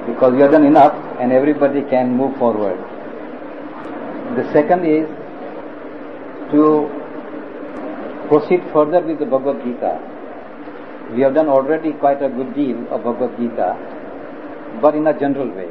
because you have done enough and everybody can move forward. The second is to proceed further with the Bhagavad Gita. We have done already quite a good deal of Bhagavad Gita, but in a general way,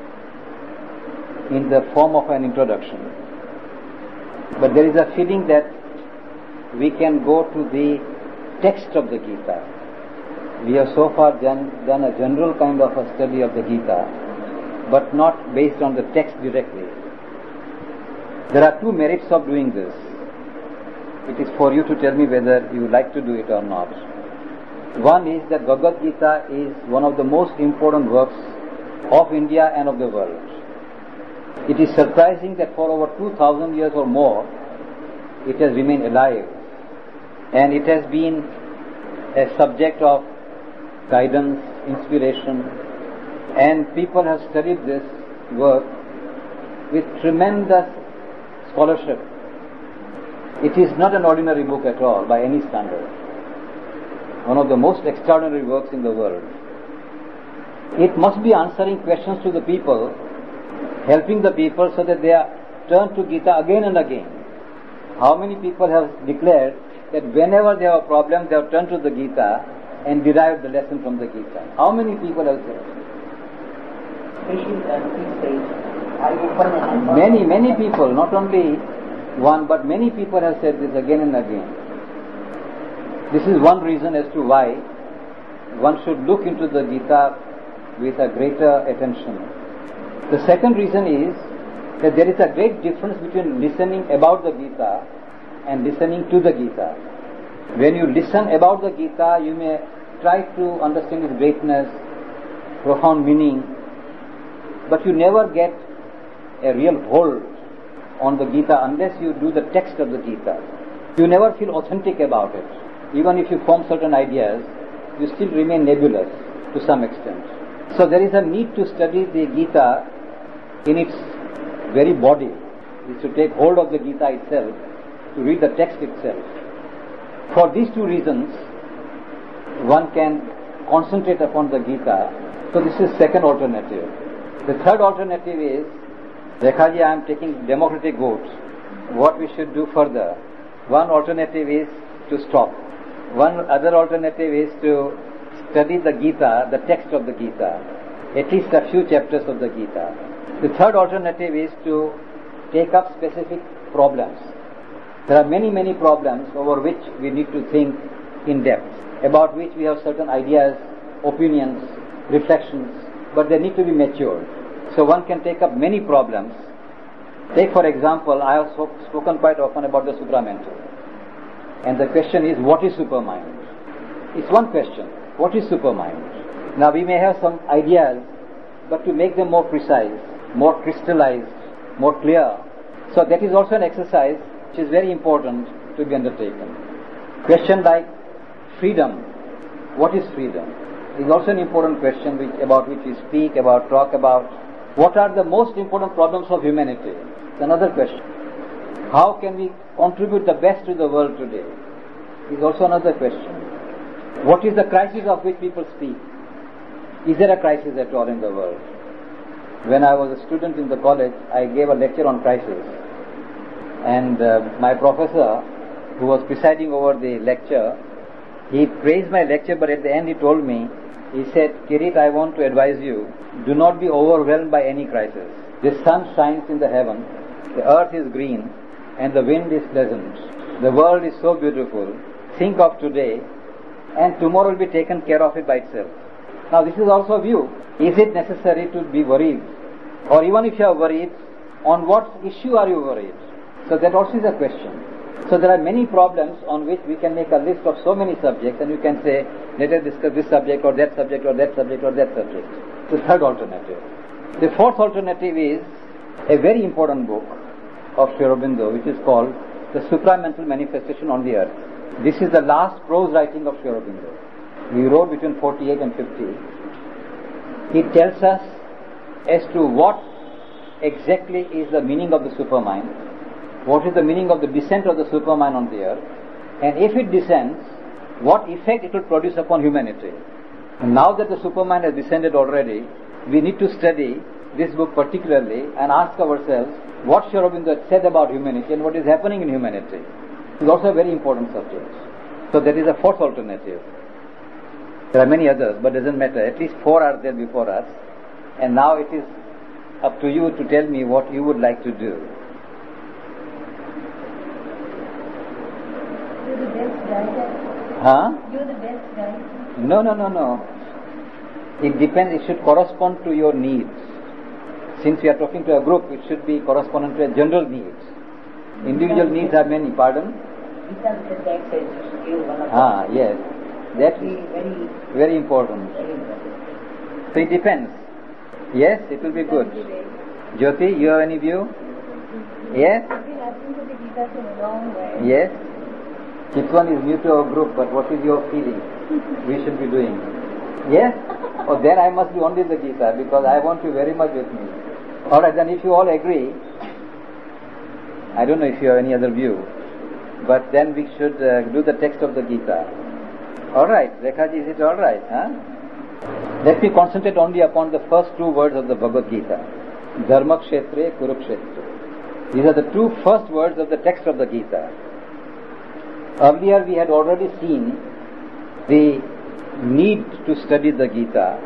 in the form of an introduction. But there is a feeling that we can go to the text of the Gita. We have so far done a general kind of a study of the Gita, but not based on the text directly. There are two merits of doing this. It is for you to tell me whether you like to do it or not. One is that Bhagavad Gita is one of the most important works of India and of the world. It is surprising that for over 2000 years or more, it has remained alive, and it has been a subject of guidance, inspiration, and people have studied this work with tremendous scholarship. It is not an ordinary book at all by any standard. One of the most extraordinary works in the world. It must be answering questions to the people, helping the people so that they are turned to Gita again and again. How many people have declared that whenever they have a problem, they have turned to the Gita and derived the lesson from the Gita? How many people have said? Many people, not only one, but many people have said this again and again. This is one reason as to why one should look into the Gita with a greater attention. The second reason is that there is a great difference between listening about the Gita and listening to the Gita. When you listen about the Gita, you may try to understand its greatness, profound meaning, but you never get a real hold on the Gita unless you do the text of the Gita. You never feel authentic about it. Even if you form certain ideas, you still remain nebulous to some extent. So there is a need to study the Gita in its very body. Is to take hold of the Gita itself, to read the text itself. For these two reasons, one can concentrate upon the Gita. So this is second alternative. The third alternative is, Rekhaji, I am taking democratic votes. What we should do further? One alternative is to stop. One other alternative is to study the Gita, the text of the Gita, at least a few chapters of the Gita. The third alternative is to take up specific problems. There are many problems over which we need to think in depth, about which we have certain ideas, opinions, reflections, but they need to be matured. So one can take up many problems. Take for example, I have spoken quite often about the supramental. And the question is, what is supermind? It's one question. What is supermind? Now we may have some ideas, but to make them more precise, more crystallized, more clear. So that is also an exercise which is very important to be undertaken. Question like freedom. What is freedom? Is also an important question about which we speak, talk about. What are the most important problems of humanity? It's another question. How can we contribute the best to the world today? Is also another question. What is the crisis of which people speak? Is there a crisis at all in the world? When I was a student in the college, I gave a lecture on crisis. And my professor, who was presiding over the lecture, he praised my lecture, but at the end he told me, he said, Kirit, I want to advise you, do not be overwhelmed by any crisis. The sun shines in the heaven, the earth is green, and the wind is pleasant. The world is so beautiful. Think of today, and tomorrow will be taken care of it by itself. Now this is also a view. Is it necessary to be worried? Or even if you are worried, on what issue are you worried? So that also is a question. So there are many problems on which we can make a list of so many subjects, and you can say, let us discuss this subject or that subject or that subject or that subject. The third alternative. The fourth alternative is a very important book of Sri Aurobindo, which is called The Supramental Manifestation on the Earth. This is the last prose writing of Sri Aurobindo. He wrote between 48 and 50. He tells us as to what exactly is the meaning of the supermind, what is the meaning of the descent of the supermind on the earth, and if it descends, what effect it will produce upon humanity. And now that the supermind has descended already, we need to study this book particularly and ask ourselves what Sri Aurobindo said about humanity and what is happening in humanity. It's also a very important subject. So that is a fourth alternative. There are many others, but it doesn't matter. At least 4 are there before us. And now it is up to you to tell me what you would like to do. You're the best guy. Huh? You're the best guy. No. It depends. It should correspond to your needs. Since we are talking to a group, it should be correspondent to a general needs. Individual needs are many. Pardon? Because the text says you should give one of them. Yes. That is Very, very important. very important. So it depends. Yes, it will be good. Jyoti, you have any view? Yes? I've been asking for the Gita for a long while. Yes? Chitwan is new to our group, but what is your feeling we should be doing? Yes? Oh, then I must be only the Gita because I want you very much with me. Alright, then if you all agree, I don't know if you have any other view, but then we should do the text of the Gita. Alright, Rekhaji, is it alright? Huh? Let me concentrate only upon the first 2 words of the Bhagavad Gita. Dharma Kshetre, Kurukshetra. These are the 2 first words of the text of the Gita. Earlier we had already seen the need to study the Gita.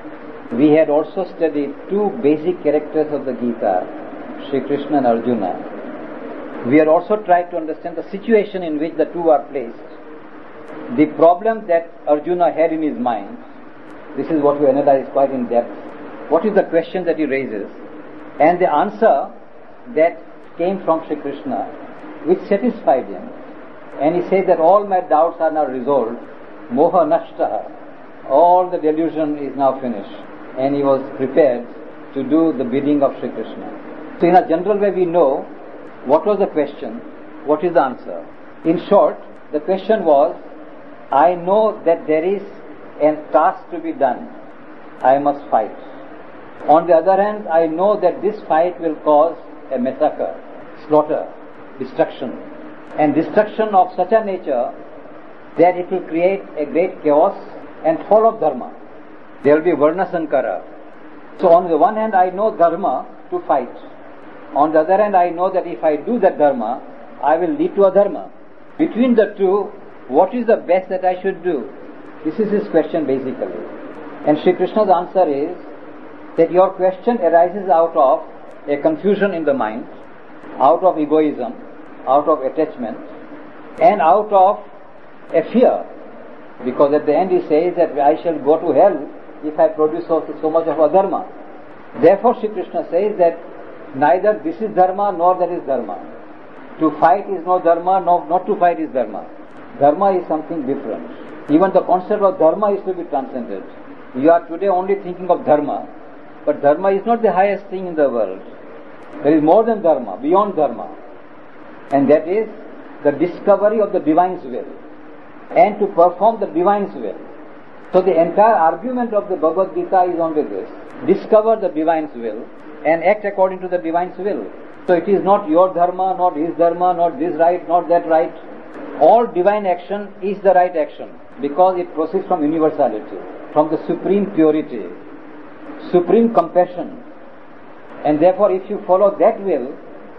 We had also studied 2 basic characters of the Gita, Sri Krishna and Arjuna. We had also tried to understand the situation in which the 2 are placed. The problem that Arjuna had in his mind, this is what we analyzed quite in depth. What is the question that he raises? And the answer that came from Sri Krishna, which satisfied him. And he said that all my doubts are now resolved. Moha nashtaha. All the delusion is now finished. And he was prepared to do the bidding of Sri Krishna. So in a general way we know what was the question, what is the answer. In short, the question was, I know that there is a task to be done. I must fight. On the other hand, I know that this fight will cause a massacre, slaughter, destruction. And destruction of such a nature that it will create a great chaos and fall of dharma. There will be varna sankara. So on the one hand, I know dharma to fight. On the other hand, I know that if I do that dharma, I will lead to a dharma. Between the 2, what is the best that I should do? This is his question basically. And Sri Krishna's answer is that your question arises out of a confusion in the mind, out of egoism, out of attachment, and out of a fear. Because at the end he says that I shall go to hell if I produce so much of a dharma. Therefore Sri Krishna says that neither this is dharma nor that is dharma. To fight is no dharma, not to fight is dharma. Dharma is something different. Even the concept of dharma is to be transcended. You are today only thinking of dharma, but dharma is not the highest thing in the world. There is more than dharma, beyond dharma. And that is the discovery of the divine's will and to perform the divine's will. So the entire argument of the Bhagavad Gita is only this: discover the divine's will and act according to the divine's will. So it is not your dharma, not his dharma, not this right, not that right. All divine action is the right action because it proceeds from universality, from the supreme purity, supreme compassion. And therefore if you follow that will,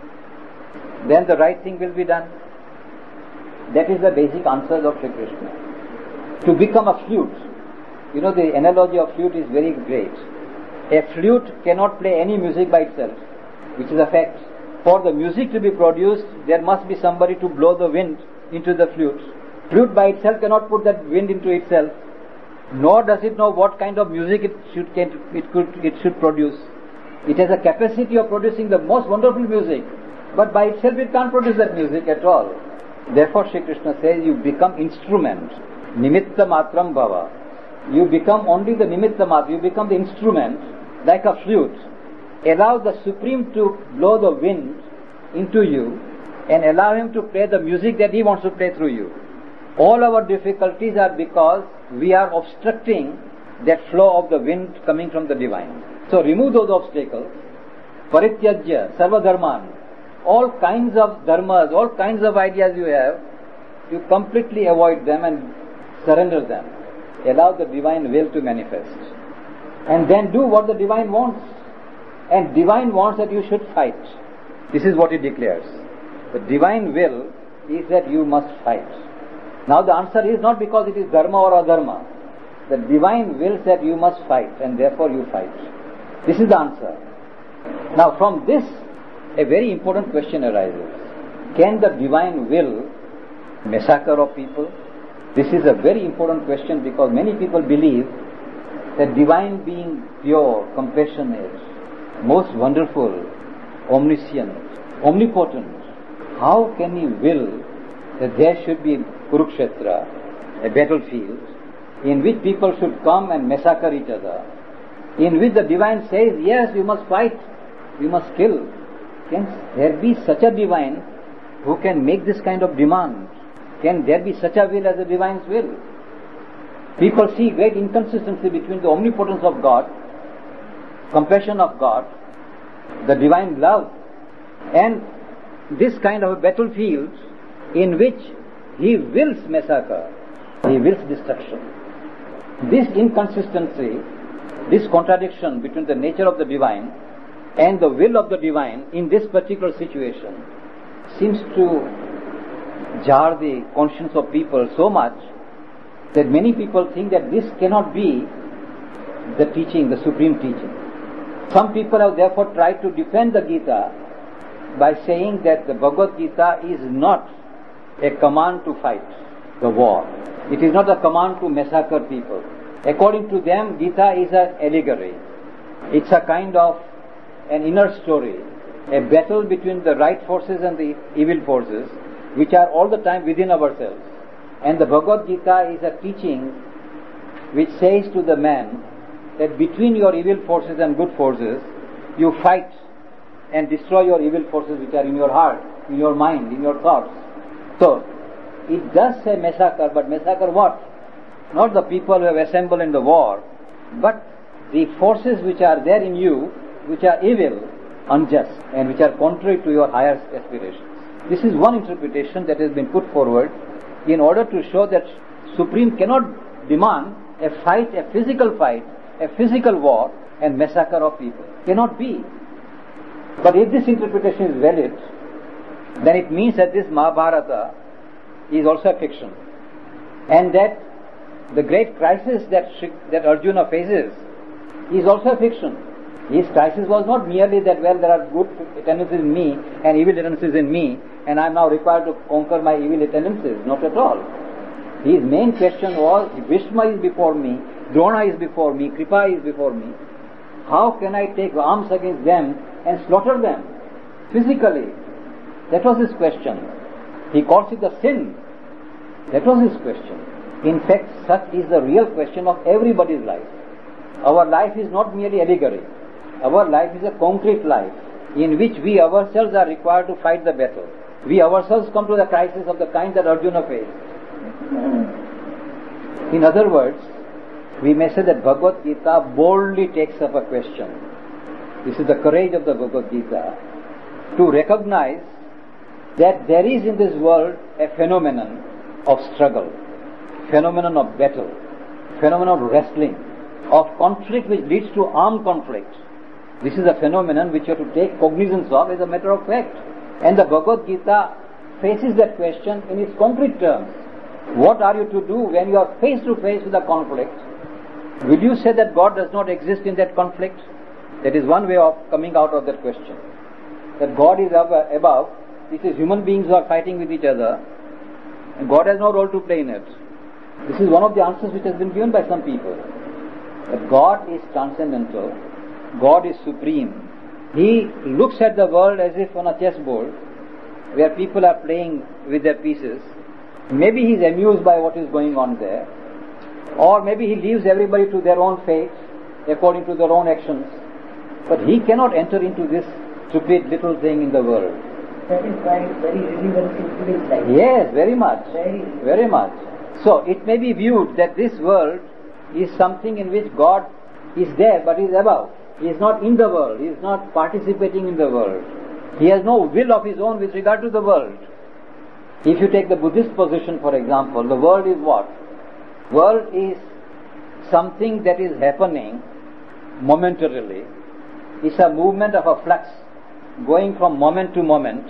then the right thing will be done. That is the basic answers of Sri Krishna. To become a flute, the analogy of flute is very great. A flute cannot play any music by itself, which is a fact. For the music to be produced, there must be somebody to blow the wind into the flute. Flute by itself cannot put that wind into itself, nor does it know what kind of music it should produce. It has a capacity of producing the most wonderful music, but by itself it can't produce that music at all. Therefore Sri Krishna says you become instrument, nimitta matram bhava. You become only the nimitta matra, you become the instrument, like a flute. Allow the Supreme to blow the wind into you and allow him to play the music that he wants to play through you. All our difficulties are because we are obstructing that flow of the wind coming from the divine. So remove those obstacles. Parityajya, sarva dharman. All kinds of dharmas, all kinds of ideas you have, you completely avoid them and surrender them. Allow the divine will to manifest. and then do what the divine wants. And divine wants that you should fight. This is what he declares. The divine will is that you must fight. Now the answer is not because it is dharma or adharma. The divine wills that you must fight, and therefore you fight. This is the answer. Now from this, a very important question arises. Can the divine will massacre of people? This is a very important question because many people believe that divine being pure, compassionate, most wonderful, omniscient, omnipotent, how can he will that there should be Kurukshetra, a battlefield, in which people should come and massacre each other, in which the divine says, yes, you must fight, you must kill. Can there be such a divine who can make this kind of demand? Can there be such a will as the divine's will? People see great inconsistency between the omnipotence of God, compassion of God, the divine love, and this kind of a battlefield in which he wills massacre, he wills destruction. This inconsistency, this contradiction between the nature of the divine and the will of the divine in this particular situation seems to jar the conscience of people so much that many people think that this cannot be the teaching, the supreme teaching. Some people have therefore tried to defend the Gita by saying that the Bhagavad Gita is not a command to fight the war. It is not a command to massacre people. According to them, Gita is an allegory. It's a kind of an inner story, a battle between the right forces and the evil forces, which are all the time within ourselves. And the Bhagavad Gita is a teaching which says to the man that between your evil forces and good forces, you fight and destroy your evil forces which are in your heart, in your mind, in your thoughts. So, it does say massacre, but massacre what? Not the people who have assembled in the war, but the forces which are there in you, which are evil, unjust, and which are contrary to your higher aspirations. This is one interpretation that has been put forward in order to show that Supreme cannot demand a fight, a physical war, and massacre of people. Cannot be. But if this interpretation is valid, then it means that this Mahabharata is also a fiction. And that the great crisis that Arjuna faces is also a fiction. His crisis was not merely that, well, there are good tendencies in me and evil tendencies in me, and I am now required to conquer my evil tendencies. Not at all. His main question was, Bhishma is before me, Drona is before me, Kripa is before me. How can I take arms against them and slaughter them physically? That was his question. He calls it a sin. That was his question. In fact, such is the real question of everybody's life. Our life is not merely allegory. Our life is a concrete life in which we ourselves are required to fight the battle. We ourselves come to the crisis of the kind that Arjuna faced. In other words, we may say that Bhagavad Gita boldly takes up a question. This is the courage of the Bhagavad Gita, to recognize that there is in this world a phenomenon of struggle, phenomenon of battle, phenomenon of wrestling, of conflict which leads to armed conflict. This is a phenomenon which you have to take cognizance of as a matter of fact. And the Bhagavad Gita faces that question in its concrete terms. What are you to do when you are face to face with a conflict? Will you say that God does not exist in that conflict? That is one way of coming out of that question. That God is above, it is human beings who are fighting with each other, and God has no role to play in it. This is one of the answers which has been given by some people. That God is transcendental, God is supreme. He looks at the world as if on a chessboard, where people are playing with their pieces. Maybe he is amused by what is going on there, or maybe he leaves everybody to their own fate, according to their own actions. But he cannot enter into this stupid little thing in the world. That is why it's very relevant in today's life. Yes, very much. Very much. So it may be viewed that this world is something in which God is there but is above. He is not in the world. He is not participating in the world. He has no will of his own with regard to the world. If you take the Buddhist position, for example, the world is what? World is something that is happening momentarily. It's a movement of a flux going from moment to moment,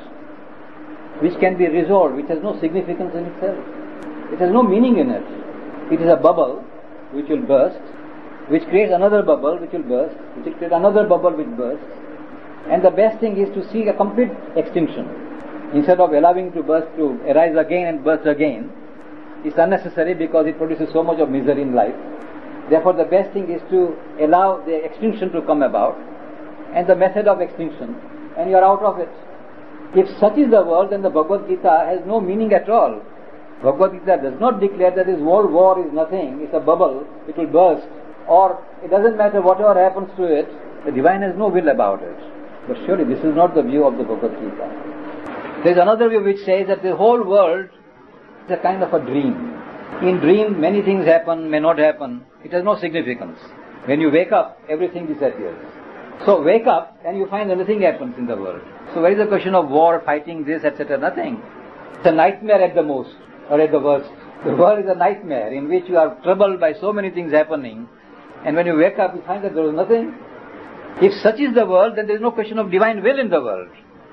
which can be resolved, which has no significance in itself. It has no meaning in it. It is a bubble which will burst, which creates another bubble which will burst, which will create another bubble which bursts. And the best thing is to see a complete extinction. Instead of allowing it to burst, to arise again and burst again, it's unnecessary because it produces so much of misery in life. Therefore, the best thing is to allow the extinction to come about, and the method of extinction, and you are out of it. If such is the world, then the Bhagavad Gita has no meaning at all. Bhagavad Gita does not declare that this world war is nothing, it's a bubble, it will burst, or it doesn't matter whatever happens to it, the divine has no will about it. But surely this is not the view of the Bhagavad Gita. There is another view which says that the whole world is a kind of a dream. In dream, many things happen, may not happen. It has no significance. When you wake up, everything disappears. So wake up and you find that nothing happens in the world. So where is the question of war, fighting, this, etc.? Nothing. It's a nightmare at the most, or at the worst. The world is a nightmare in which you are troubled by so many things happening, and when you wake up, you find that there is nothing. If such is the world, then there is no question of divine will in the world.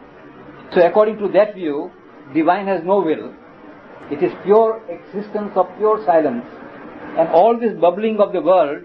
So according to that view, divine has no will. It is pure existence of pure silence. And all this bubbling of the world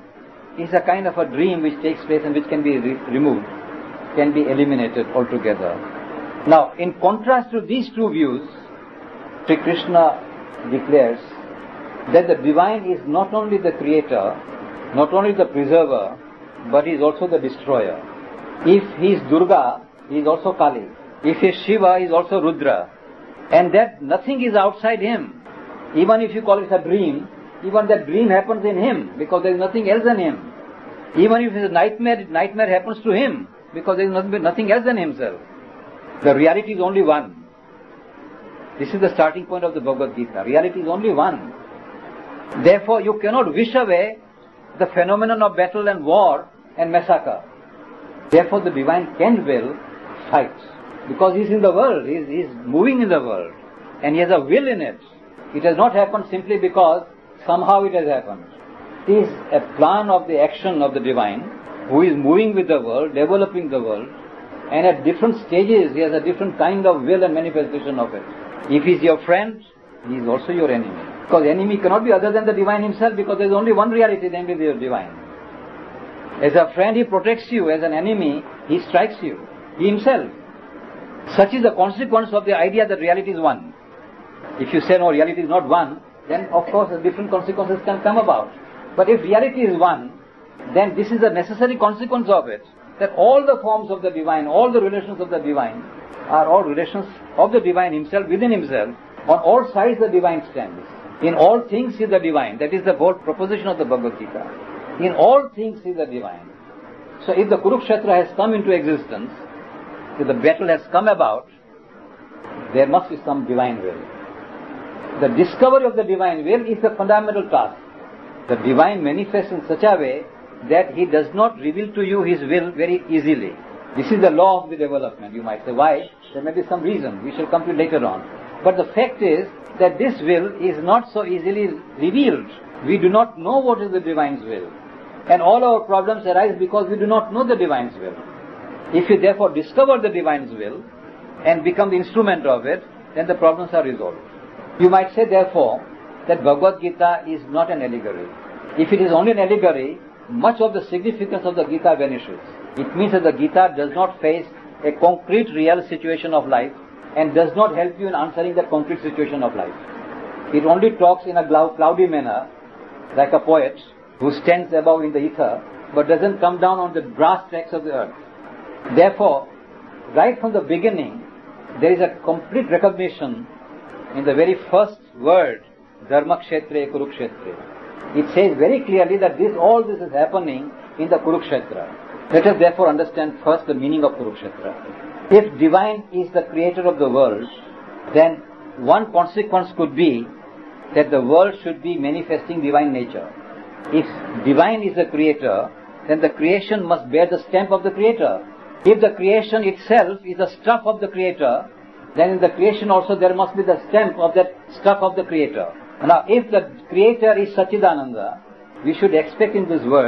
is a kind of a dream which takes place and which can be removed, can be eliminated altogether. Now, in contrast to these two views, Sri Krishna declares that the divine is not only the creator, not only the preserver, but he is also the destroyer. If he is Durga, he is also Kali. If he is Shiva, he is also Rudra. And that nothing is outside him. Even if you call it a dream, even that dream happens in him, because there is nothing else in him. Even if it is a nightmare happens to him, because there is nothing else in himself. The reality is only one. This is the starting point of the Bhagavad Gita. Reality is only one. Therefore, you cannot wish away the phenomenon of battle and war and massacre. Therefore, the divine can will fight. Because he is in the world, he is moving in the world, and he has a will in it. It has not happened simply because somehow it has happened. It is a plan of the action of the divine, who is moving with the world, developing the world, and at different stages he has a different kind of will and manifestation of it. If he is your friend, he is also your enemy. Because enemy cannot be other than the divine himself, because there is only one reality, namely the divine. As a friend he protects you, as an enemy he strikes you, he himself. Such is the consequence of the idea that reality is one. If you say no, reality is not one, then of course different consequences can come about. But if reality is one, then this is a necessary consequence of it, that all the forms of the divine, all the relations of the divine, are all relations of the divine himself, within himself. On all sides the divine stands. In all things is the divine. That is the whole proposition of the Bhagavad Gita. In all things is the divine. So if the Kurukshetra has come into existence, if the battle has come about, there must be some divine will. The discovery of the divine will is the fundamental task. The divine manifests in such a way that he does not reveal to you his will very easily. This is the law of the development. You might say, why? There may be some reason. We shall come to it later on. But the fact is that this will is not so easily revealed. We do not know what is the divine's will. And all our problems arise because we do not know the divine's will. If you therefore discover the divine's will and become the instrument of it, then the problems are resolved. You might say therefore that Bhagavad Gita is not an allegory. If it is only an allegory, much of the significance of the Gita vanishes. It means that the Gita does not face a concrete real situation of life and does not help you in answering that concrete situation of life. It only talks in a cloudy manner, like a poet who stands above in the ether, but doesn't come down on the brass tacks of the earth. Therefore, right from the beginning, there is a complete recognition in the very first word, Dharmakshetre Kurukshetre. It says very clearly that all this is happening in the Kurukshetra. Let us therefore understand first the meaning of Kurukshetra. If divine is the creator of the world, then one consequence could be that the world should be manifesting divine nature. If divine is the creator, then the creation must bear the stamp of the creator. If the creation itself is the stuff of the creator, then in the creation also there must be the stamp of that stuff of the creator. Now, if the creator is Satchidananda, we should expect in this world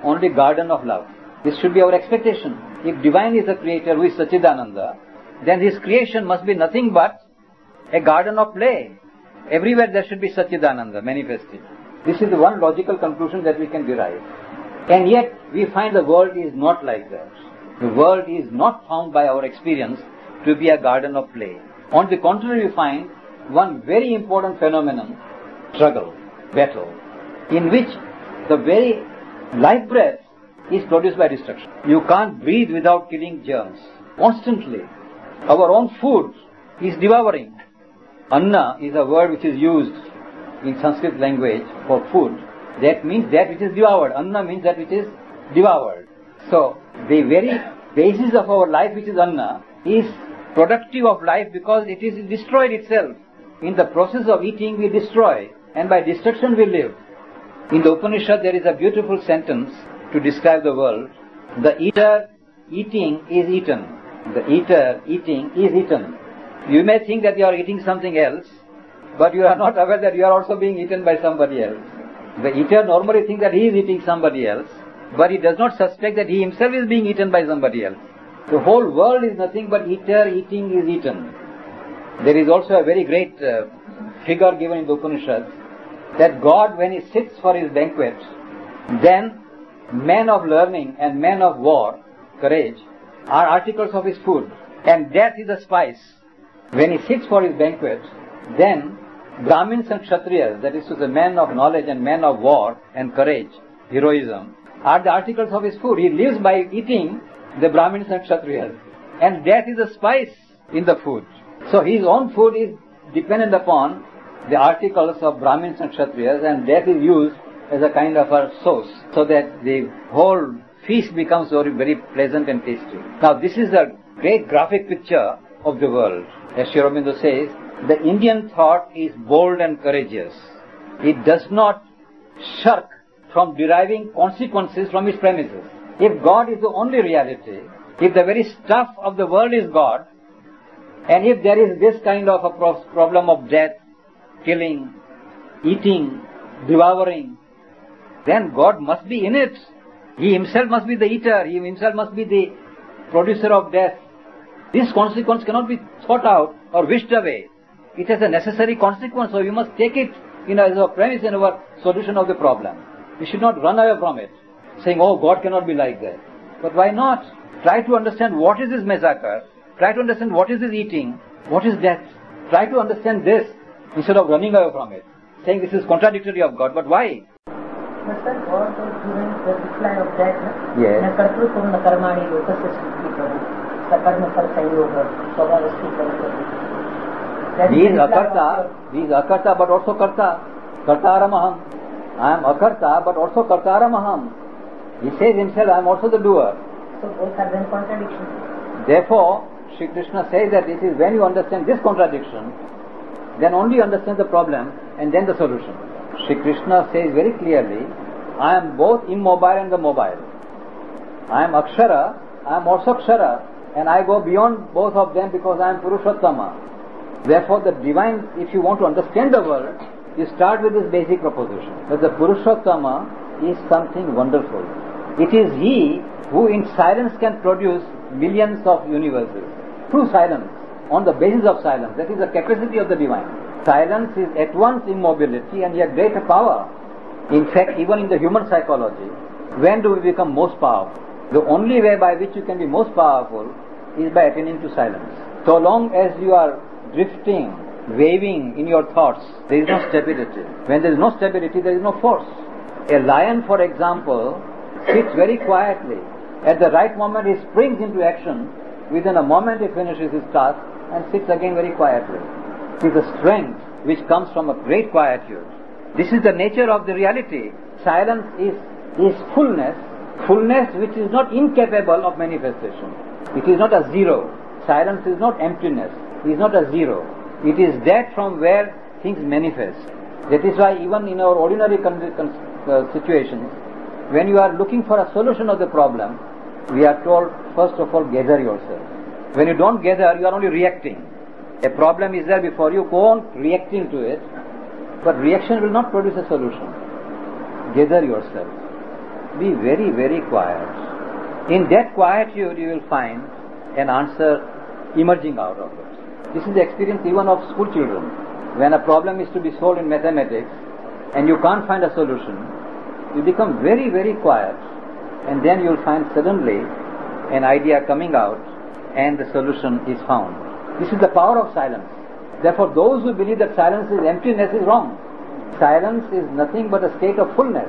only garden of love. This should be our expectation. If divine is the creator who is Satchidananda, then his creation must be nothing but a garden of play. Everywhere there should be Satchidananda manifested. This is the one logical conclusion that we can derive. And yet we find the world is not like that. The world is not found by our experience to be a garden of play. On the contrary, we find one very important phenomenon, struggle, battle, in which the very life breath is produced by destruction. You can't breathe without killing germs. Constantly. Our own food is devouring. Anna is a word which is used in Sanskrit language for food. That means that which is devoured. Anna means that which is devoured. So, the very basis of our life, which is Anna, is productive of life because it is destroyed itself. In the process of eating, we destroy, and by destruction we live. In the Upanishad, there is a beautiful sentence to describe the world. The eater eating is eaten. The eater eating is eaten. You may think that you are eating something else, but you are not aware that you are also being eaten by somebody else. The eater normally thinks that he is eating somebody else, but he does not suspect that he himself is being eaten by somebody else. The whole world is nothing but eater eating is eaten. There is also a very great figure given in the Upanishads that God, when he sits for his banquet, then men of learning and men of war, courage, are articles of his food, and death is a spice. When he sits for his banquet, then Brahmins and Kshatriyas, that is to the men of knowledge and men of war and courage, heroism, are the articles of his food. He lives by eating the Brahmins and Kshatriyas, and death is a spice in the food. So his own food is dependent upon the articles of Brahmins and Kshatriyas, and death is used as a kind of a sauce, so that the whole feast becomes very, very pleasant and tasty. Now this is a great graphic picture of the world. As Sri Aurobindo says, the Indian thought is bold and courageous. It does not shirk from deriving consequences from its premises. If God is the only reality, if the very stuff of the world is God, and if there is this kind of a problem of death, killing, eating, devouring, then God must be in it. He himself must be the eater. He himself must be the producer of death. This consequence cannot be thought out or wished away. It has a necessary consequence, so we must take it as a premise in our solution of the problem. We should not run away from it, saying, oh, God cannot be like that. But why not? Try to understand what is this massacre. Try to understand what is this eating. What is death. Try to understand this instead of running away from it, saying this is contradictory of God. But why? But sir, God has given the reply of that. Yes. He is Akarta but also Karta. Kartaramaham. I am Akarta but also Kartaramaham. He says himself, I am also the doer. So both are then contradictions. Therefore, Sri Krishna says that it is when you understand this contradiction, then only you understand the problem and then the solution. Sri Krishna says very clearly, I am both immobile and the mobile. I am Akshara, I am also Kshara, and I go beyond both of them because I am Purushottama. Therefore, the divine, if you want to understand the world, you start with this basic proposition, that the Purushottama is something wonderful. It is he who in silence can produce millions of universes. Through silence, on the basis of silence. That is the capacity of the divine. Silence is at once immobility and yet greater power. In fact, even in the human psychology, when do we become most powerful? The only way by which you can be most powerful is by attaining to silence. So long as you are drifting, waving in your thoughts, there is no stability. When there is no stability, there is no force. A lion, for example, sits very quietly. At the right moment, he springs into action. Within a moment, he finishes his task and sits again very quietly. It is a strength which comes from a great quietude. This is the nature of the reality. Silence is fullness which is not incapable of manifestation. It is not a zero. Silence is not emptiness. It is not a zero. It is that from where things manifest. That is why even in our ordinary situations, when you are looking for a solution of the problem, we are told, first of all, gather yourself. When you don't gather, you are only reacting. A problem is there before you, go on reacting to it, but reaction will not produce a solution. Gather yourself. be very, very quiet. In that quietude you will find an answer emerging out of it. This is the experience even of school children. When a problem is to be solved in mathematics and you can't find a solution, you become very, very quiet, and then you will find suddenly an idea coming out and the solution is found. This is the power of silence. Therefore, those who believe that silence is emptiness is wrong. Silence is nothing but a state of fullness.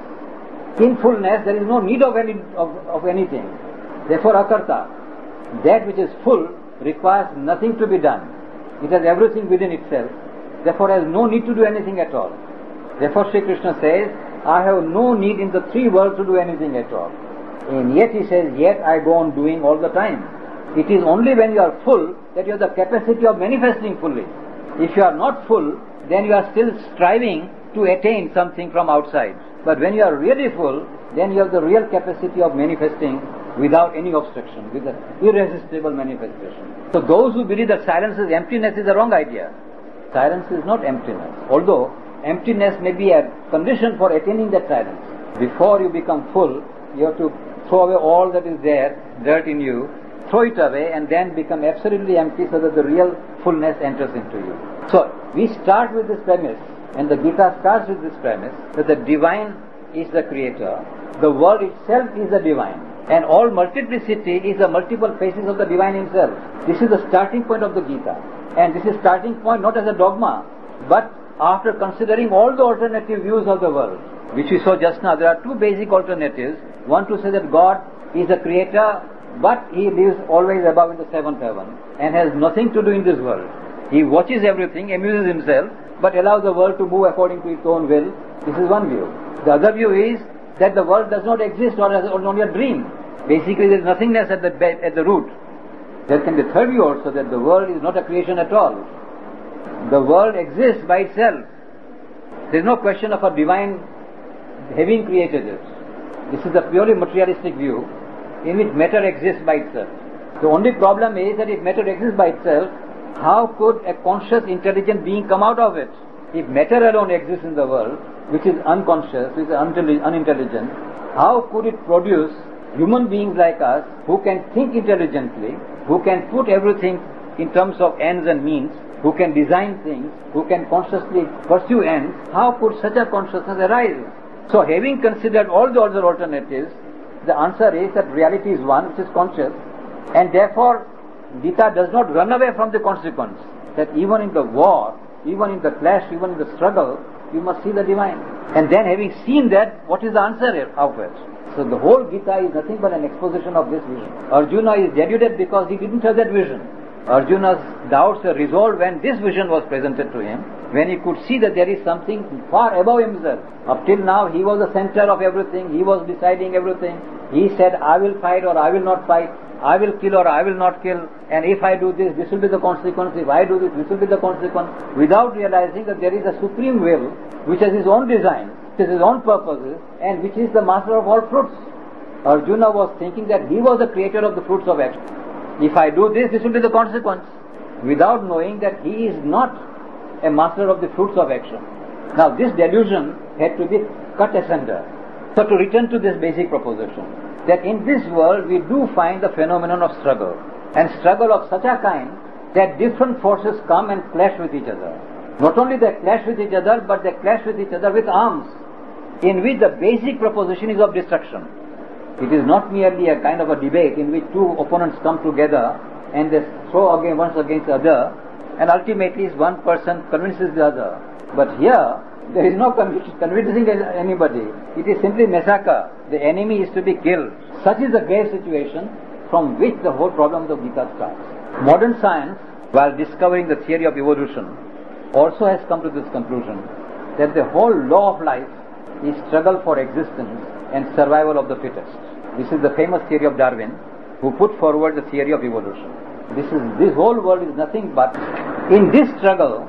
In fullness, there is no need of anything. Therefore, akarta, that which is full requires nothing to be done. It has everything within itself. Therefore, has no need to do anything at all. Therefore, Sri Krishna says, I have no need in the three worlds to do anything at all. And yet he says, yet I go on doing all the time. It is only when you are full that you have the capacity of manifesting fully. If you are not full, then you are still striving to attain something from outside. But when you are really full, then you have the real capacity of manifesting without any obstruction, with an irresistible manifestation. So those who believe that silence is emptiness is a wrong idea. Silence is not emptiness. Although emptiness may be a condition for attaining that silence. Before you become full, you have to throw away all that is there, dirt in you, throw it away and then become absolutely empty so that the real fullness enters into you. So we start with this premise, and the Gita starts with this premise, that the divine is the creator, the world itself is the divine, and all multiplicity is the multiple faces of the divine himself. This is the starting point of the Gita, and this is starting point not as a dogma, but after considering all the alternative views of the world, which we saw just now. There are two basic alternatives. One to say that God is the creator, but he lives always above in the seventh heaven and has nothing to do in this world. He watches everything, amuses himself, but allows the world to move according to its own will. This is one view. The other view is that the world does not exist or is only a dream. Basically there is nothingness at the root. There can be a third view also, that the world is not a creation at all. The world exists by itself. There is no question of a divine having created it. This is a purely materialistic view in which matter exists by itself. The only problem is that if matter exists by itself, how could a conscious, intelligent being come out of it? If matter alone exists in the world, which is unconscious, which is unintelligent, how could it produce human beings like us who can think intelligently, who can put everything in terms of ends and means, who can design things, who can consciously pursue ends? How could such a consciousness arise? So having considered all the other alternatives, the answer is that reality is one, which is conscious, and therefore Gita does not run away from the consequence that even in the war, even in the clash, even in the struggle, you must see the divine. And then having seen that, what is the answer of it? So the whole Gita is nothing but an exposition of this vision. Arjuna is deluded because he didn't have that vision. Arjuna's doubts were resolved when this vision was presented to him, when he could see that there is something far above himself. Up till now he was the center of everything, he was deciding everything. He said, I will fight or I will not fight, I will kill or I will not kill, and if I do this, this will be the consequence, if I do this, this will be the consequence, without realizing that there is a supreme will which has his own design, which has his own purposes, and which is the master of all fruits. Arjuna was thinking that he was the creator of the fruits of action. If I do this, this will be the consequence, without knowing that he is not a master of the fruits of action. Now this delusion had to be cut asunder. So to return to this basic proposition, that in this world we do find the phenomenon of struggle, and struggle of such a kind that different forces come and clash with each other. Not only they clash with each other, but they clash with each other with arms, in which the basic proposition is of destruction. It is not merely a kind of a debate in which two opponents come together and they throw again one against the other, and ultimately one person convinces the other. But here there is no convincing anybody. It is simply massacre. The enemy is to be killed. Such is the grave situation from which the whole problem of the Gita starts. Modern science, while discovering the theory of evolution, also has come to this conclusion that the whole law of life is struggle for existence and survival of the fittest. This is the famous theory of Darwin, who put forward the theory of evolution. This whole world is nothing but, in this struggle,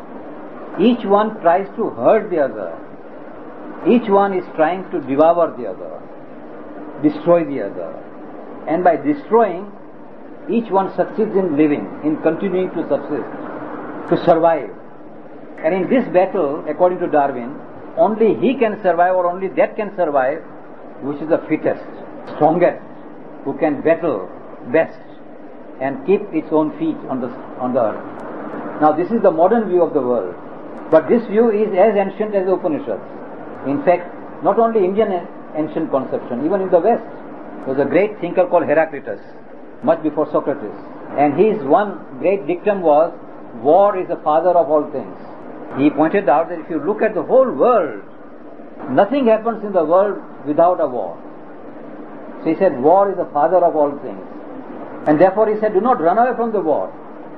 each one tries to hurt the other. Each one is trying to devour the other, destroy the other. And by destroying, each one succeeds in living, in continuing to subsist, to survive. And in this battle, according to Darwin, only he can survive or only that can survive which is the fittest, strongest, who can battle best and keep its own feet on the earth. Now this is the modern view of the world, but this view is as ancient as the Upanishads. In fact, not only Indian ancient conception, even in the West, there was a great thinker called Heraclitus, much before Socrates, and his one great dictum was, war is the father of all things. He pointed out that if you look at the whole world, nothing happens in the world without a war. So he said, war is the father of all things. And therefore he said, do not run away from the war.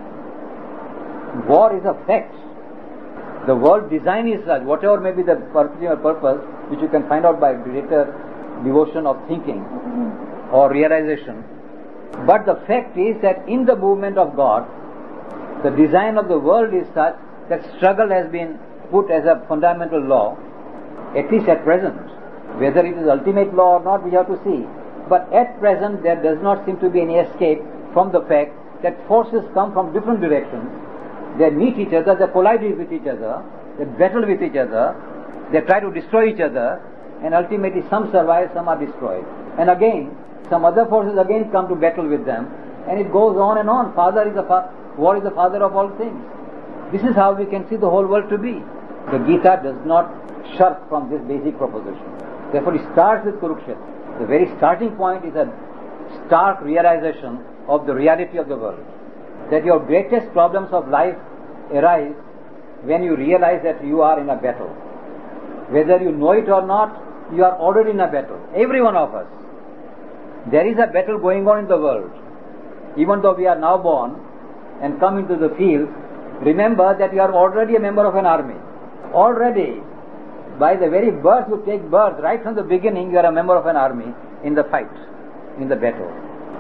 War is a fact. The world design is such, whatever may be the particular purpose, which you can find out by greater devotion of thinking or realization. But the fact is that in the movement of God, the design of the world is such that struggle has been put as a fundamental law, at least at present. Whether it is ultimate law or not, we have to see. But at present, there does not seem to be any escape from the fact that forces come from different directions. They meet each other, they collide with each other, they battle with each other, they try to destroy each other, and ultimately some survive, some are destroyed. And again, some other forces again come to battle with them, and it goes on and on. War is the father of all things. This is how we can see the whole world to be. The Gita does not shirk from this basic proposition. Therefore it starts with Kurukshetra. The very starting point is a stark realization of the reality of the world. That your greatest problems of life arise when you realize that you are in a battle. Whether you know it or not, you are already in a battle. Every one of us. There is a battle going on in the world. Even though we are now born and come into the field, remember that you are already a member of an army. Already, by the very birth you take birth, right from the beginning you are a member of an army in the fight, in the battle.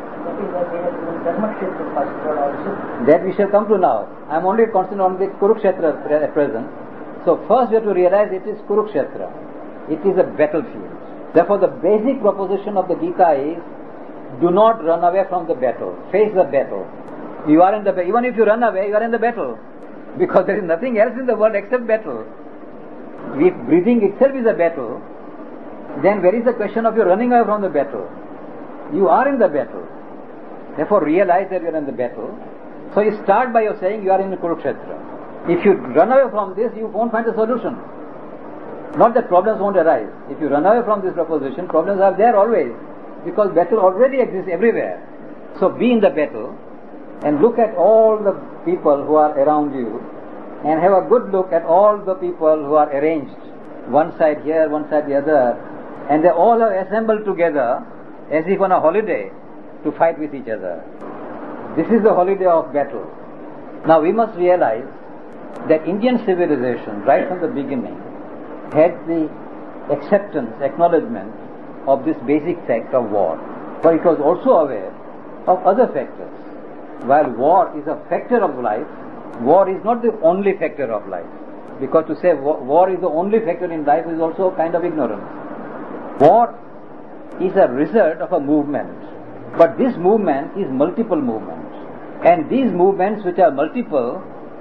That we shall come to now. I am only concerned on the Kurukshetra at present. So first we have to realize it is Kurukshetra. It is a battlefield. Therefore the basic proposition of the Gita is, do not run away from the battle. Face the battle. You are in the battle. Even if you run away, you are in the battle. Because there is nothing else in the world except battle. If breathing itself is a battle, then where is the question of you running away from the battle? You are in the battle. Therefore realize that you are in the battle. So you start by your saying you are in the Kurukshetra. If you run away from this, you won't find a solution. Not that problems won't arise. If you run away from this proposition, problems are there always. Because battle already exists everywhere. So be in the battle and look at all the people who are around you and have a good look at all the people who are arranged. One side here, one side the other. And they all are assembled together as if on a holiday to fight with each other. This is the holiday of battle. Now we must realize that Indian civilization, right from the beginning, had the acceptance, acknowledgement of this basic fact of war. But it was also aware of other factors. While war is a factor of life, war is not the only factor of life. Because to say war is the only factor in life is also a kind of ignorance. War is a result of a movement. But this movement is multiple movements. And these movements which are multiple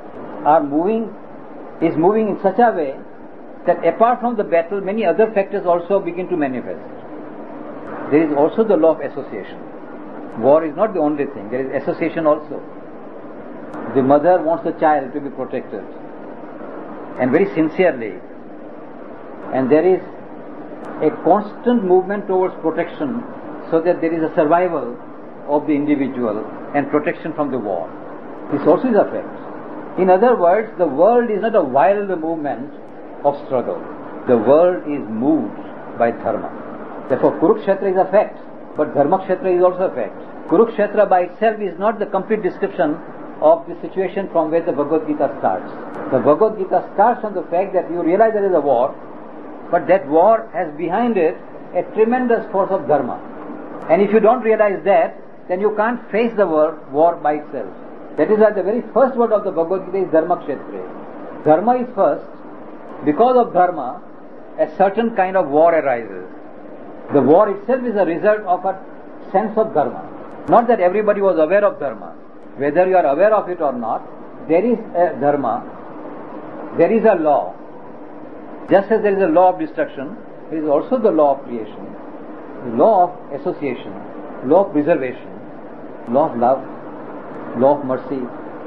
is moving in such a way that apart from the battle, many other factors also begin to manifest. There is also the law of association. War is not the only thing. There is association also. The mother wants the child to be protected, and very sincerely. And there is a constant movement towards protection so that there is a survival of the individual and protection from the war. This also is a fact. In other words, the world is not a wild movement of struggle. The world is moved by dharma. Therefore Kurukshetra is a fact, but Dharmakshetra is also a fact. Kurukshetra by itself is not the complete description of the situation from where the Bhagavad Gita starts. The Bhagavad Gita starts from the fact that you realize there is a war, but that war has behind it a tremendous force of dharma. And if you don't realize that, then you can't face the war by itself. That is why the very first word of the Bhagavad Gita is Dharmakshetra. Dharma is first. Because of dharma, a certain kind of war arises. The war itself is a result of a sense of dharma. Not that everybody was aware of dharma. Whether you are aware of it or not, there is a dharma, there is a law. Just as there is a law of destruction, there is also the law of creation. law of association, law of preservation, law of love, law of mercy,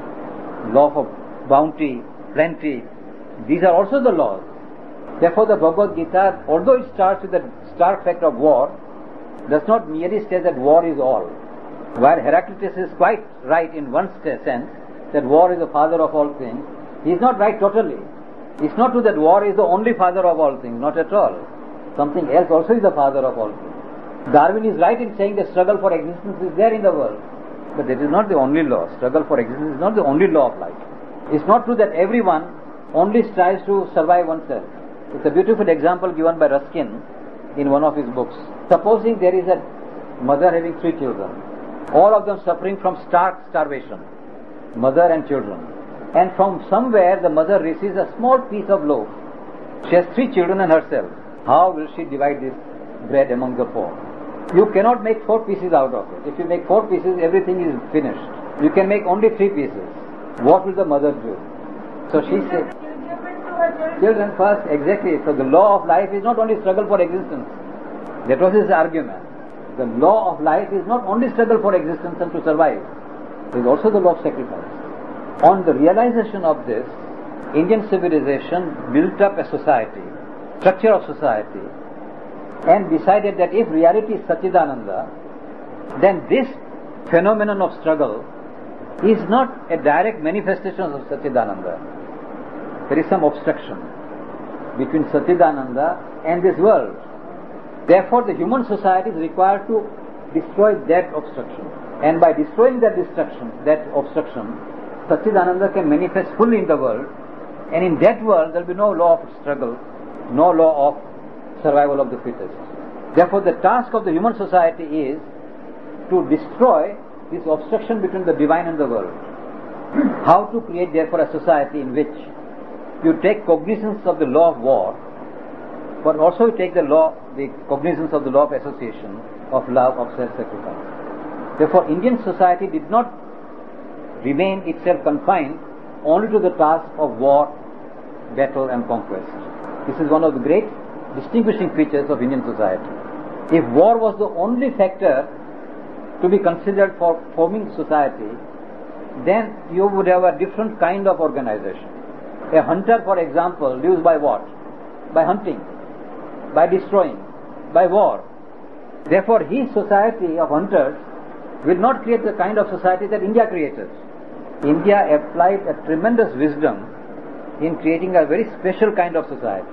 law of bounty, plenty, these are also the laws. Therefore the Bhagavad Gita, although it starts with the stark fact of war, does not merely say that war is all. While Heraclitus is quite right in one sense, that war is the father of all things, he is not right totally. It's not true that war is the only father of all things, not at all. Something else also is the father of all things. Darwin is right in saying the struggle for existence is there in the world, but that is not the only law. Struggle for existence is not the only law of life. It's not true that everyone only strives to survive oneself. It's a beautiful example given by Ruskin in one of his books. Supposing there is a mother having 3 children, all of them suffering from starvation, mother and children, and from somewhere the mother receives a small piece of loaf. She has 3 children and herself. How will she divide this bread among the 4? You cannot make 4 pieces out of it. If you make 4 pieces, everything is finished. You can make only 3 pieces. What will the mother do? So she said, children first, exactly. So the law of life is not only struggle for existence. That was his argument. The law of life is not only struggle for existence and to survive. There is also the law of sacrifice. On the realization of this, Indian civilization built up a society, structure of society, and decided that if reality is Satchidananda, then this phenomenon of struggle is not a direct manifestation of Satchidananda. There is some obstruction between Satchidananda and this world. Therefore, the human society is required to destroy that obstruction. And by destroying that obstruction, Satchidananda can manifest fully in the world. And in that world, there will be no law of struggle, no law of survival of the fittest. Therefore, the task of the human society is to destroy this obstruction between the divine and the world. How to create, therefore, a society in which you take cognizance of the law of war, but also you take the cognizance of the law of association, of love, of self-sacrifice. Therefore, Indian society did not remain itself confined only to the task of war, battle and conquest. This is one of the great distinguishing features of Indian society. If war was the only factor to be considered for forming society, then you would have a different kind of organization. A hunter, for example, lives by what? By hunting, by destroying, by war. Therefore, his society of hunters will not create the kind of society that India created. India applied a tremendous wisdom in creating a very special kind of society.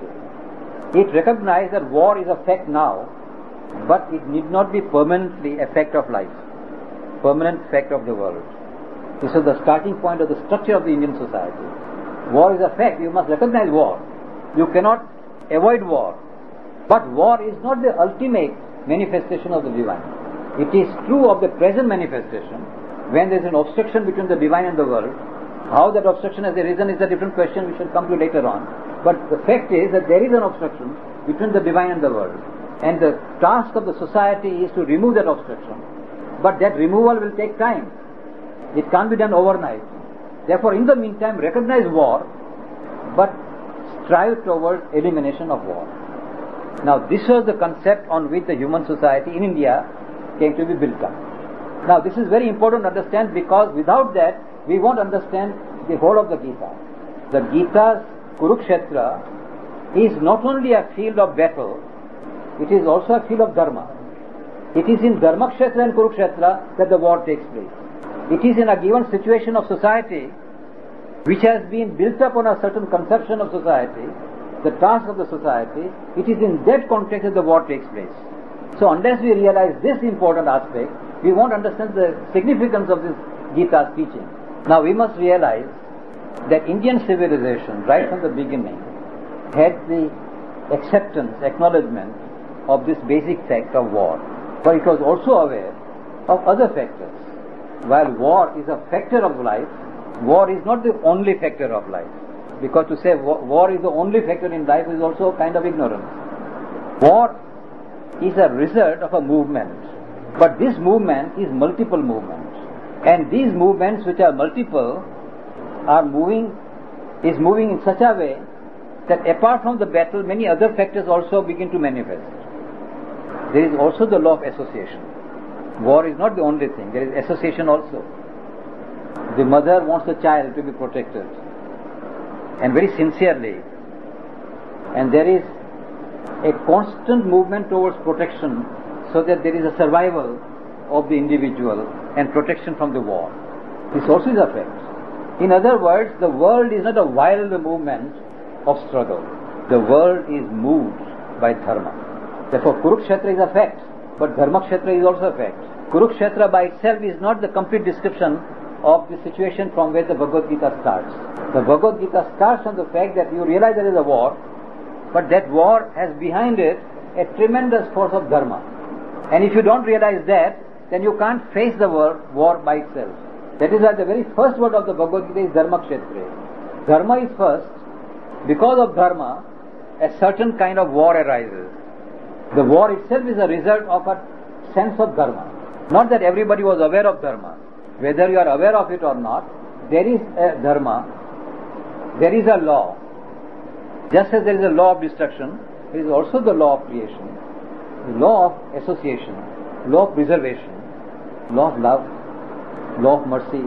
It recognized that war is a fact now, but it need not be permanently a fact of life, permanent fact of the world. This is the starting point of the structure of the Indian society. War is a fact. You must recognize war. You cannot avoid war. But war is not the ultimate manifestation of the divine. It is true of the present manifestation. When there is an obstruction between the divine and the world, how that obstruction has arisen is a different question we shall come to later on. But the fact is that there is an obstruction between the divine and the world. And the task of the society is to remove that obstruction. But that removal will take time. It can't be done overnight. Therefore, in the meantime, recognize war, but strive towards elimination of war. Now, this was the concept on which the human society in India came to be built up. Now, this is very important to understand, because without that, we won't understand the whole of the Gita. The Gita's Kurukshetra is not only a field of battle, it is also a field of dharma. It is in Dharmakshetra and Kurukshetra that the war takes place. It is in a given situation of society which has been built up on a certain conception of society, the task of the society. It is in that context that the war takes place. So unless we realize this important aspect, we won't understand the significance of this Gita's teaching. Now we must realize that Indian civilization, right from the beginning, had the acceptance, acknowledgement of this basic fact of war. But it was also aware of other factors. While war is a factor of life, war is not the only factor of life. Because to say war is the only factor in life is also a kind of ignorance. War is a result of a movement. But this movement is multiple movements. And these movements, which are multiple, is moving in such a way that apart from the battle, many other factors also begin to manifest. there is also the law of association. War is not the only thing, there is association also. The mother wants the child to be protected, and very sincerely, and there is a constant movement towards protection so that there is a survival of the individual and protection from the war. This also is a fact. In other words, the world is not a wild movement of struggle. The world is moved by dharma. Therefore, Kurukshetra is a fact, but Dharmakshetra is also a fact. Kurukshetra by itself is not the complete description of the situation from where the Bhagavad Gita starts. The Bhagavad Gita starts on the fact that you realize there is a war, but that war has behind it a tremendous force of dharma. And if you don't realize that, then you can't face the war by itself. That is why the very first word of the Bhagavad Gita is Dharmakshetra. Dharma is first. Because of dharma, a certain kind of war arises. The war itself is a result of a sense of dharma. Not that everybody was aware of dharma. Whether you are aware of it or not, there is a dharma, there is a law. Just as there is a law of destruction, there is also the law of creation, the law of association, law of preservation, law of love, law of mercy,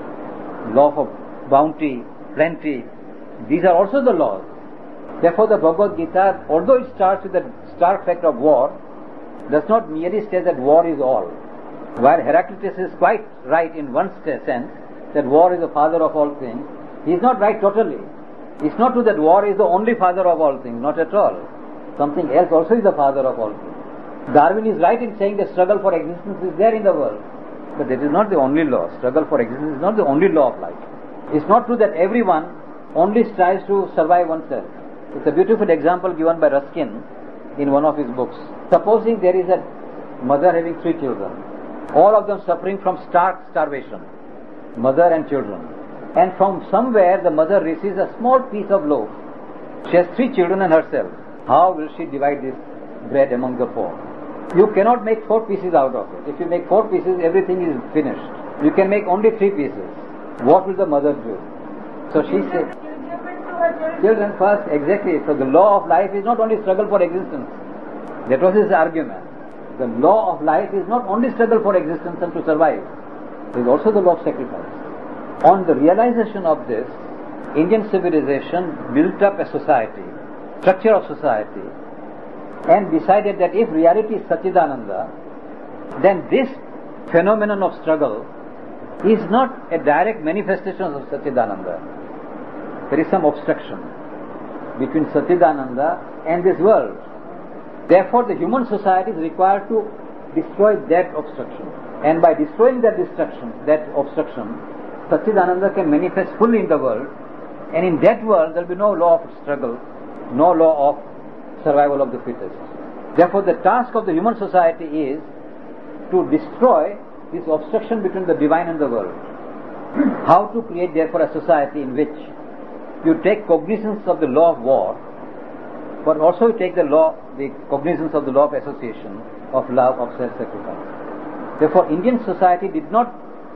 law of bounty, plenty. These are also the laws. Therefore the Bhagavad Gita, although it starts with the stark fact of war, does not merely say that war is all. While Heraclitus is quite right in one sense, that war is the father of all things, he is not right totally. It's not true that war is the only father of all things, not at all. Something else also is the father of all things. Darwin is right in saying the struggle for existence is there in the world. But that is not the only law. Struggle for existence is not the only law of life. It's not true that everyone only strives to survive oneself. It's a beautiful example given by Ruskin in one of his books. Supposing there is a mother having 3 children, all of them suffering from starvation, mother and children. And from somewhere the mother receives a small piece of loaf. She has 3 children and herself. How will she divide this bread among the 4? You cannot make 4 pieces out of it. If you make 4 pieces, everything is finished. You can make only 3 pieces. What will the mother do? So she says, children first, exactly. So the law of life is not only struggle for existence. That was his argument. The law of life is not only struggle for existence and to survive. There is also the law of sacrifice. On the realization of this, Indian civilization built up a society, structure of society, and decided that if reality is Satchidananda, then this phenomenon of struggle is not a direct manifestation of Satchidananda. There is some obstruction between Satchidananda and this world. Therefore, the human society is required to destroy that obstruction. And by destroying that obstruction, Satchidananda can manifest fully in the world. And in that world, there will be no law of struggle, no law of survival of the fittest. Therefore, the task of the human society is to destroy this obstruction between the divine and the world. How to create, therefore, a society in which you take cognizance of the law of war, but also you take the cognizance of the law of association, of love, of self-sacrifice. Therefore, Indian society did not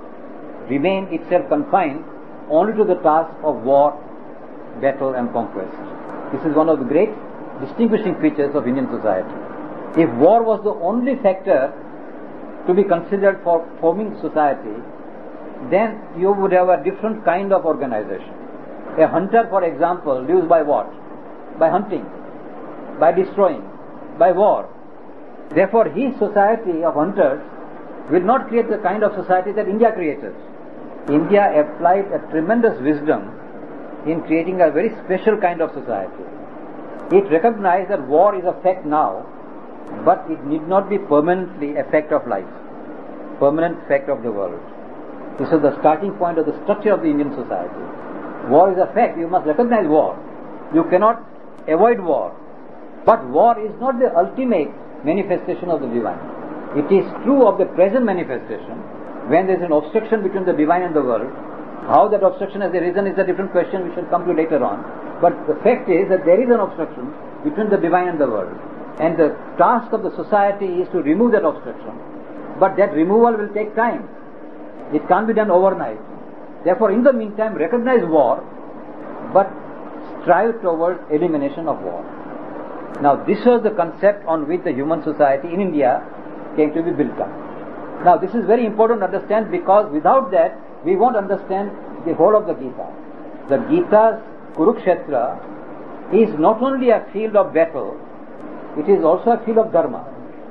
remain itself confined only to the task of war, battle and conquest. This is one of the great distinguishing features of Indian society. If war was the only factor to be considered for forming society, then you would have a different kind of organization. A hunter, for example, lives by what? By hunting, by destroying, by war. Therefore, his society of hunters will not create the kind of society that India created. India applied a tremendous wisdom in creating a very special kind of society. It recognized that war is a fact now, but it need not be permanently a fact of life, permanent fact of the world. This is the starting point of the structure of the Indian society. War is a fact. You must recognize war. You cannot avoid war. But war is not the ultimate manifestation of the divine. It is true of the present manifestation. When there is an obstruction between the divine and the world, how that obstruction has arisen is a different question we shall come to later on. But the fact is that there is an obstruction between the divine and the world. And the task of the society is to remove that obstruction. But that removal will take time. It can't be done overnight. Therefore, in the meantime, recognize war, but strive towards elimination of war. Now this was the concept on which the human society in India came to be built up. Now this is very important to understand, because without that we won't understand the whole of the Gita. The Gita's Kurukshetra is not only a field of battle, it is also a field of dharma.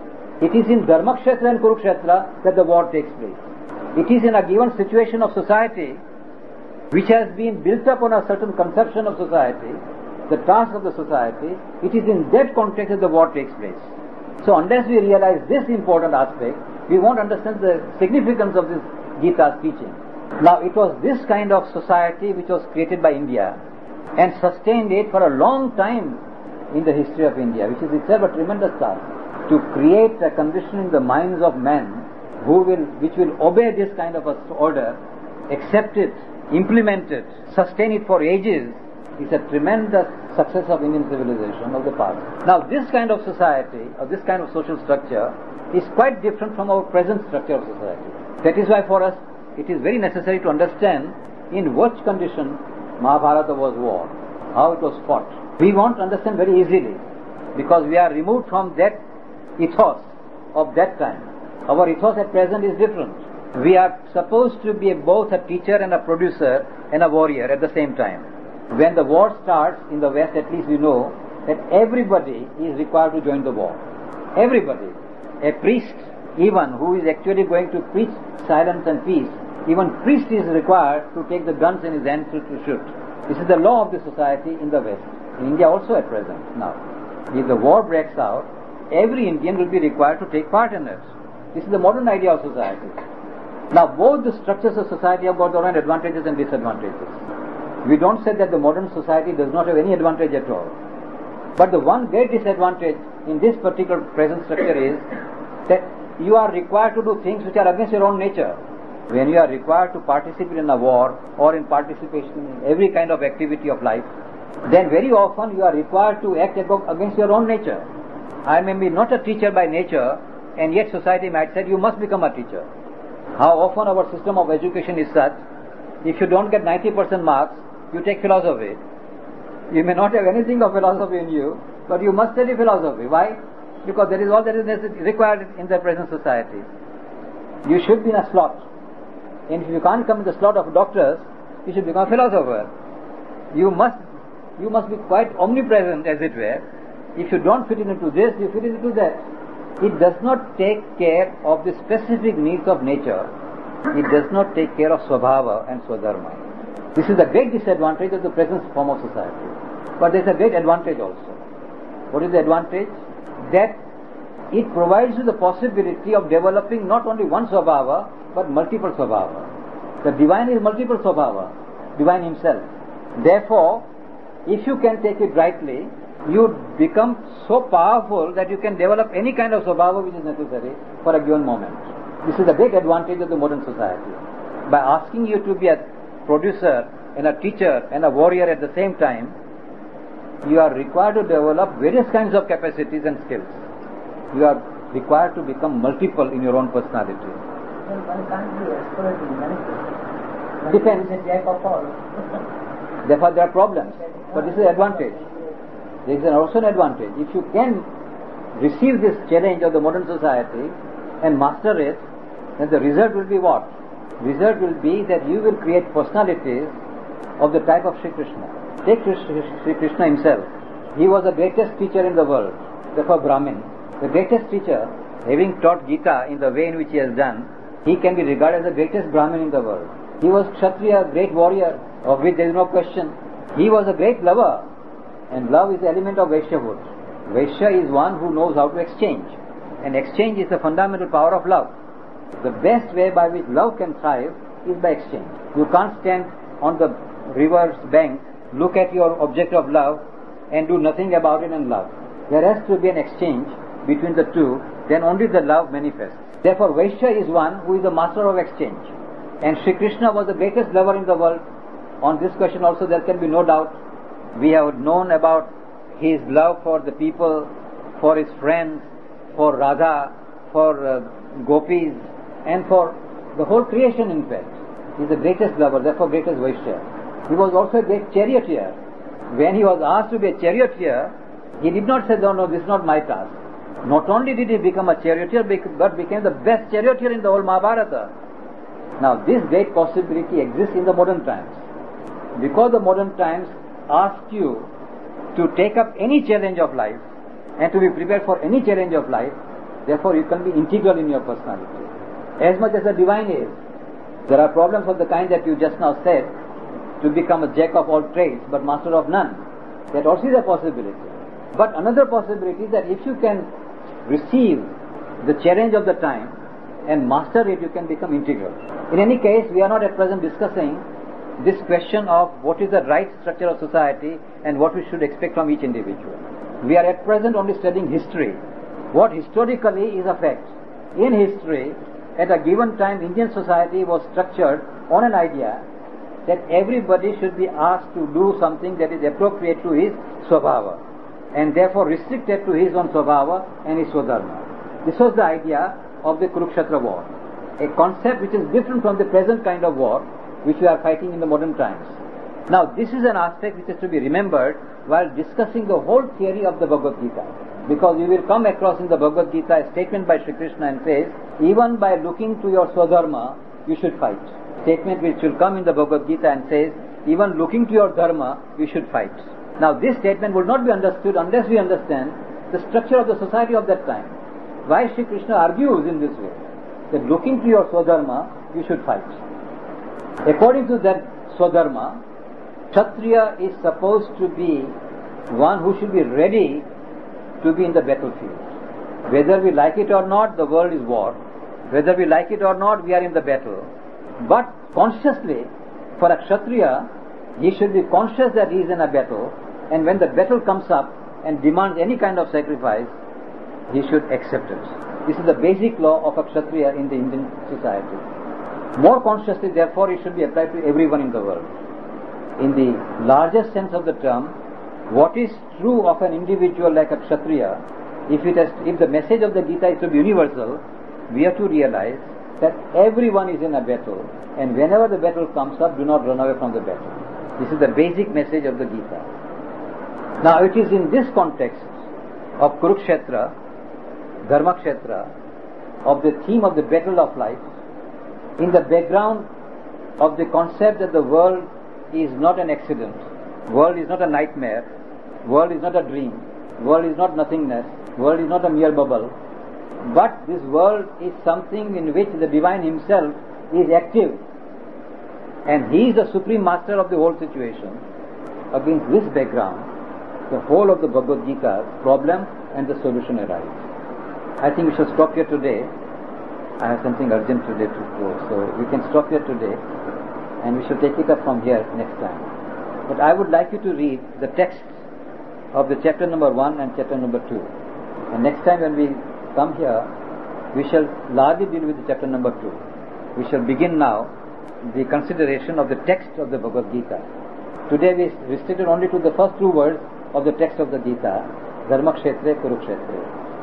It is in Dharmakshetra and Kurukshetra that the war takes place. It is in a given situation of society which has been built up on a certain conception of society, the task of the society. It is in that context that the war takes place. So unless we realize this important aspect, we won't understand the significance of this Gita's teaching. Now it was this kind of society which was created by India and sustained it for a long time in the history of India, which is itself a tremendous task, to create a condition in the minds of men which will obey this kind of a order, accept it, implement it, sustain it for ages, is a tremendous success of Indian civilization of the past. Now this kind of society, or this kind of social structure, is quite different from our present structure of society. That is why for us it is very necessary to understand in what condition Mahabharata was war, how it was fought. We won't understand very easily, because we are removed from that ethos of that time. Our ethos at present is different. We are supposed to be both a teacher and a producer and a warrior at the same time. When the war starts in the West, at least we know that everybody is required to join the war. Everybody. A priest, even who is actually going to preach silence and peace, even priest is required to take the guns in his hands to shoot. This is the law of the society in the West. In India also at present now. If the war breaks out, every Indian will be required to take part in it. This is the modern idea of society. Now both the structures of society have got their own advantages and disadvantages. We don't say that the modern society does not have any advantage at all. But the one great disadvantage in this particular present structure is that you are required to do things which are against your own nature. When you are required to participate in a war or in participation in every kind of activity of life, then very often you are required to act against your own nature. I may be not a teacher by nature, and yet society might say you must become a teacher. How often our system of education is such, if you don't get 90% marks, you take philosophy. You may not have anything of philosophy in you, but you must study philosophy. Why? Because that is all that is required in the present society. You should be in a slot. And if you can't come in the slot of doctors, you should become a philosopher. You must be quite omnipresent, as it were. If you don't fit into this, you fit into that. It does not take care of the specific needs of nature. It does not take care of Swabhava and Swadharma. This is the great disadvantage of the present form of society. But there is a great advantage also. What is the advantage? That it provides you the possibility of developing not only one Swabhava, but multiple Swabhava. The divine is multiple Swabhava, divine himself. Therefore, if you can take it rightly, you become so powerful that you can develop any kind of Swabhava which is necessary for a given moment. This is the great advantage of the modern society. By asking you to be a producer and a teacher and a warrior at the same time, you are required to develop various kinds of capacities and skills. You are required to become multiple in your own personality. Well, one can't be expert in many things. Depends. One is a jack of all. Therefore there are problems. But this is an advantage. There is also an advantage. If you can receive this challenge of the modern society and master it, then the result will be what? Result will be that you will create personalities of the type of Sri Krishna. Take Sri Krishna himself. He was the greatest teacher in the world, therefore Brahmin. The greatest teacher, having taught Gita in the way in which he has done, he can be regarded as the greatest Brahmin in the world. He was Kshatriya, great warrior, of which there is no question. He was a great lover, and love is the element of Vaishyahood. Vaishya is one who knows how to exchange, and exchange is the fundamental power of love. The best way by which love can thrive is by exchange. You can't stand on the river's bank, look at your object of love, and do nothing about it and love. There has to be an exchange between the two, then only the love manifests. Therefore, Vaishya is one who is the master of exchange. And Sri Krishna was the greatest lover in the world. On this question also there can be no doubt. We have known about his love for the people, for his friends, for Radha, for gopis, and for the whole creation in fact. He is the greatest lover, therefore greatest Vaishya. He was also a great charioteer. When he was asked to be a charioteer, He did not say, no, this is not my task. Not only did he become a charioteer, but became the best charioteer in the whole Mahabharata. Now this great possibility exists in the modern times. Because the modern times ask you to take up any challenge of life and to be prepared for any challenge of life, therefore you can be integral in your personality. As much as the divine is. There are problems of the kind that you just now said, to become a jack of all trades but master of none. That also is a possibility. But another possibility is that if you can receive the challenge of the time and master it, you can become integral. In any case, we are not at present discussing this question of what is the right structure of society and what we should expect from each individual. We are at present only studying history. What historically is a fact. In history, at a given time, Indian society was structured on an idea that everybody should be asked to do something that is appropriate to his swabhava and therefore restricted to his own swabhava and his swadharma. This was the idea of the Kurukshetra war, a concept which is different from the present kind of war which we are fighting in the modern times. Now this is an aspect which is to be remembered while discussing the whole theory of the Bhagavad Gita, because you will come across in the Bhagavad Gita a statement by Sri Krishna and says, even by looking to your swadharma, you should fight. Statement which will come in the Bhagavad Gita and says, even looking to your dharma, you should fight. Now this statement will not be understood unless we understand the structure of the society of that time. Why Sri Krishna argues in this way, that looking to your swadharma, you should fight. According to that swadharma, Kshatriya is supposed to be one who should be ready to be in the battlefield. Whether we like it or not, the world is war. Whether we like it or not, we are in the battle. But consciously, for a Kshatriya, he should be conscious that he is in a battle, and when the battle comes up and demands any kind of sacrifice, he should accept it. This is the basic law of a Kshatriya in the Indian society. More consciously, therefore, it should be applied to everyone in the world. In the largest sense of the term, what is true of an individual like a Kshatriya, if the message of the Gita is to be universal, we have to realize that everyone is in a battle, and whenever the battle comes up, do not run away from the battle. This is the basic message of the Gita. Now it is in this context of Kurukshetra, Dharmakshetra, of the theme of the battle of life, in the background of the concept that the world is not an accident, world is not a nightmare, world is not a dream, world is not nothingness, world is not a mere bubble, but this world is something in which the Divine Himself is active, and He is the Supreme Master of the whole situation. Against this background, the whole of the Bhagavad Gita's problem and the solution arise. I think we shall stop here today. I have something urgent today to go, so we can stop here today, and we shall take it up from here next time. But I would like you to read the text of the chapter number 1 and chapter number 2. And next time when we come here, we shall largely deal with the chapter number 2. We shall begin now the consideration of the text of the Bhagavad Gita. Today we restricted only to the first 2 words of the text of the Gita, Dharmakshetre, Kurukshetre.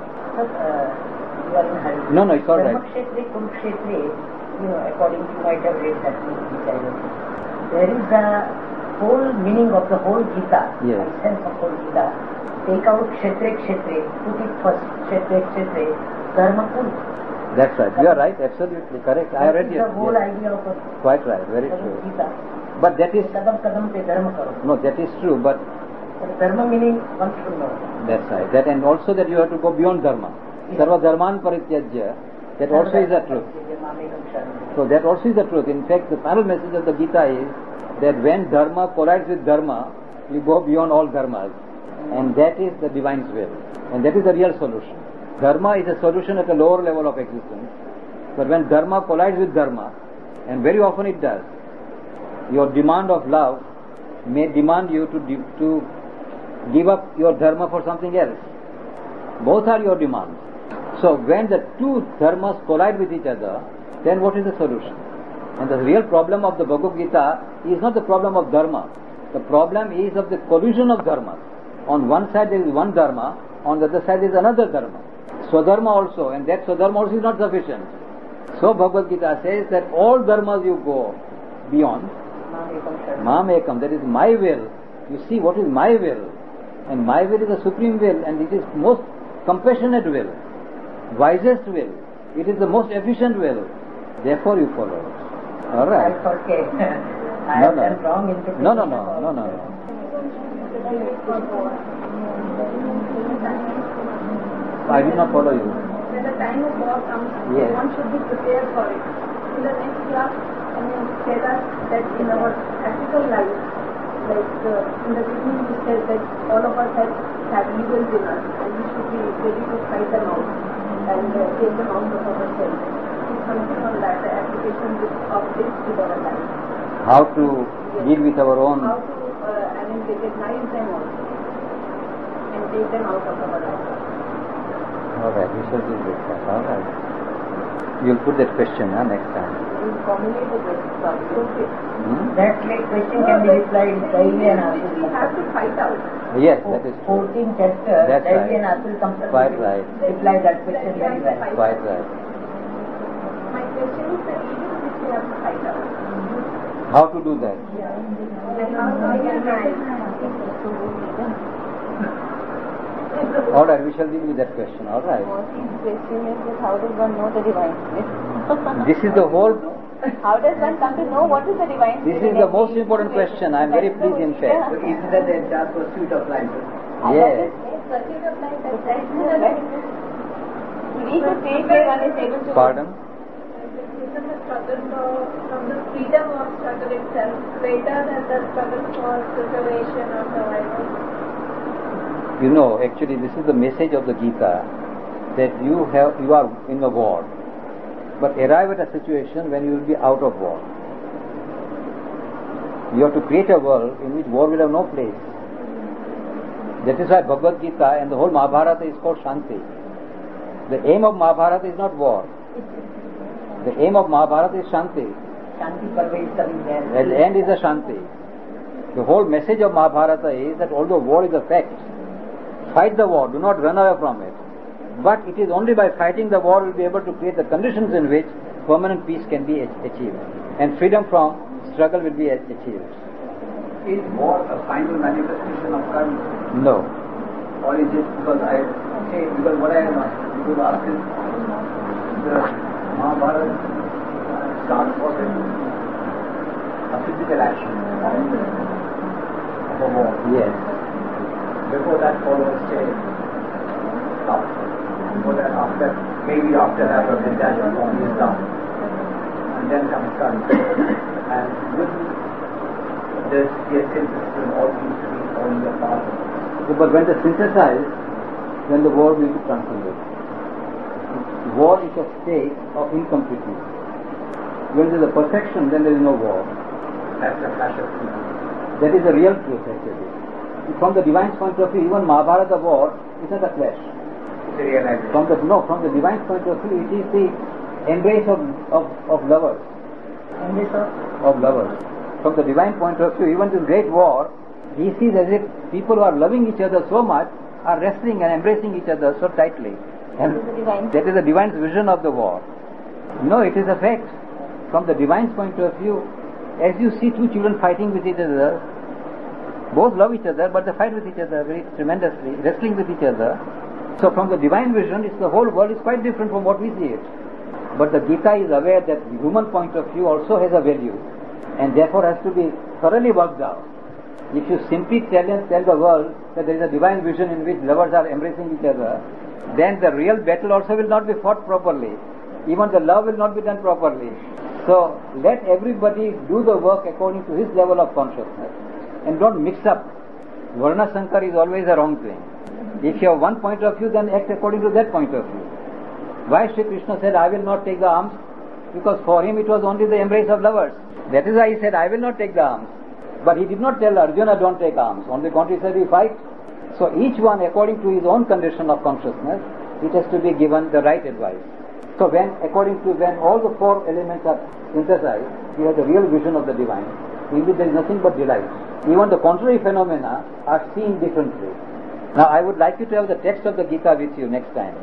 You are in a hurry. No, it's all right. Dharmakshetre, Kurukshetre, according to you might have read that in Gita. There is the whole meaning of the whole Gita, yes. the sense of whole Gita. Take out Kshetre, put it first, Kshetre, Dharma, Kuru. That's right. You are right. Absolutely correct. I read it. The whole idea of quite right. Very true. Gita. But that is Kadam pe dharma karo. no. That is true. But dharma meaning one should know. That's right. That, and also that you have to go beyond dharma. Sarva dharman parityajya. That also is the truth. So that also is the truth. In fact, the final message of the Gita is that when dharma collides with dharma, you go beyond all dharmas, and that is the Divine's will, and that is the real solution. Dharma is a solution at a lower level of existence, but when dharma collides with dharma, and very often it does, your demand of love may demand you to give up your dharma for something else. Both are your demands. So when the 2 dharmas collide with each other, then what is the solution? And the real problem of the Bhagavad Gita is not the problem of dharma. The problem is of the collision of dharmas. On one side there is one dharma, on the other side there is another dharma. Swadharma also, and that Swadharma also is not sufficient. So Bhagavad Gita says that all dharmas you go beyond. Mam ekam, that is my will. You see what is my will. And my will is the supreme will, and it is most compassionate will, wisest will. It is the most efficient will. Therefore you follow it. All right. That's okay. I have done wrong interpretation. No. I did not follow you. When the time of war comes, Yes. one should be prepared for it. In the next class, tell us that in our practical life, like in the beginning we said that all of us have evils in us and we should be ready to fight them out and take them out of ourselves. It's something on that, the application of this to our life. How to deal with our own. How to, recognize them also and take them out of our life. All right, we shall do this. All right. You'll put that question next time. We formulate the question. Okay. That question can be replied daily and We have to fight out. Yes, that is true. 14 chapter, That's daily right. and Atul comes Quite right. reply that question very well. Quite right. My question is the evil which we have to fight out. How to do that? And how to recognize. All right, we shall deal with that question. All right. What is question is that how does one know the divine spirit? This is the whole. How does one come to know what is the divine This spirit? is the most important question. I am very pleased, in fact. Isn't that the entire pursuit of life? Yes. Pursuit of life, The that's question is we could take where one is able to. Pardon? Isn't the struggle from the freedom of struggle itself greater than the struggle for preservation or survival? You know, actually, this is the message of the Gita, that you are in a war, but arrive at a situation when you will be out of war. You have to create a world in which war will have no place. That is why Bhagavad Gita and the whole Mahabharata is called Shanti. The aim of Mahabharata is not war. The aim of Mahabharata is Shanti. Shanti pervades there. At the end is a Shanti. The whole message of Mahabharata is that although war is a fact, fight the war, do not run away from it. But it is only by fighting the war will be able to create the conditions in which permanent peace can be achieved and freedom from struggle will be achieved. Is war a final manifestation of karma? No. Or is it because what I want to ask is the Mahabharata starts was a physical action of a war. Yes. Before that follows say love. Before that, maybe after that the detachment from is love. And then comes karma. And with this system all seems to be only a part of it. But when they synthesize, then the war will be transcended. War is a state of incompleteness. When there is a perfection, then there is no war. That's a flash of truth. That is the real truth actually. From the divine's point of view, even Mahabharata war is not a clash. It's a realization. From the divine's point of view, it is the embrace of lovers. Embrace Of lovers. From the divine point of view, even this great war, he sees as if people who are loving each other so much are wrestling and embracing each other so tightly. And that is the divine's vision of the war. No, it is a fact. From the divine's point of view, as you see two children fighting with each other, both love each other, but they fight with each other very tremendously, wrestling with each other. So from the divine vision, the whole world is quite different from what we see it. But the Gita is aware that the human point of view also has a value, and therefore has to be thoroughly worked out. If you simply tell the world that there is a divine vision in which lovers are embracing each other, then the real battle also will not be fought properly. Even the love will not be done properly. So let everybody do the work according to his level of consciousness. And don't mix up. Varna Sankar is always a wrong thing. If you have one point of view, then act according to that point of view. Why Sri Krishna said, I will not take the arms? Because for him it was only the embrace of lovers. That is why he said, I will not take the arms. But he did not tell Arjuna, don't take arms. On the contrary, he said, we fight. So each one, according to his own condition of consciousness, it has to be given the right advice. So when all the four elements are synthesized, you have the real vision of the divine, in which there is nothing but delight. Even the contrary phenomena are seen differently. Now I would like you to have the text of the Gita with you next time.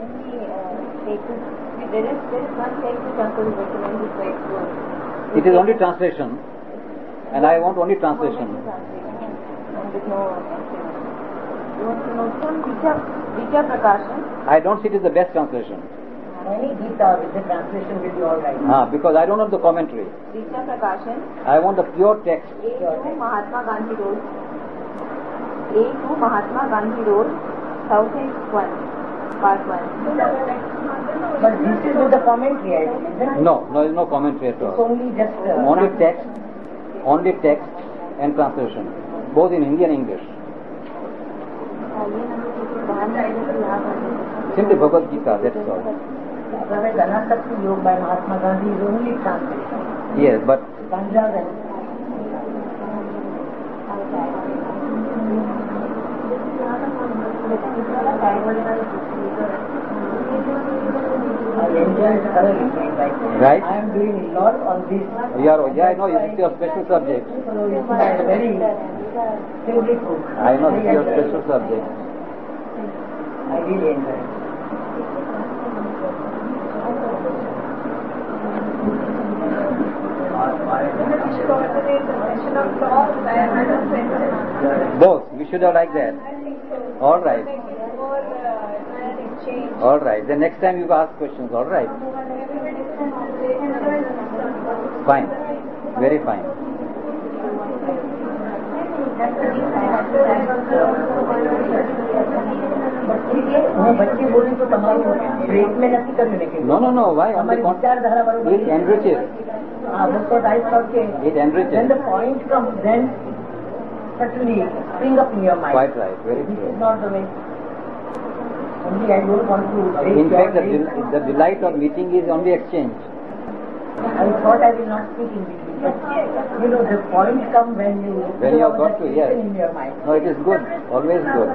There is one text which Uncle recommends is quite good. It is only translation, and I want only translation. And with no You want to know from Gita Prakashan? I don't see it as the best translation. Any Gita with the translation will be all right. Because I don't know the commentary. Gita Prakashan. I want the pure text. A2 Mahatma Gandhi Road. A2 Mahatma Gandhi Road, South East 1, Part 1. But this is with the commentary, I think, isn't it? No, there is no commentary at It's all. only just... Only text and translation, both in Hindi and English. Simply Bhagavad Gita, that's all. Ganasakti Yoga by Mahatma Gandhi is only translation. Yes, but Punjab and... I enjoy thoroughly doing Right. I am doing a lot on this. I know this is your special subject. So it's my very favorite book. I know this is your special subject. I really enjoy it. Both. We should have liked that. All right. All right. Then next time you ask questions. All right. Fine. Very fine. बच्चे बोले तो तमाम break में नक्की कर लेंगे. No. Why? हमारी विचारधारा बराबर. It enriches. Because I thought It enriches. when the point comes, then certainly spring up in your mind. Quite right. Very This true. is not the way. Only I don't want to. In fact, the delight of meeting is only exchange. I thought I will not speak in between, but the point comes when you have got to, yes. in your mind. No, it is good. Always good.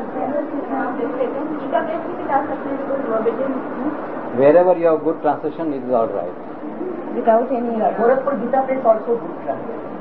Wherever you have good translation, it is all right. Without any... Gorakhpur Gita Press also good translation.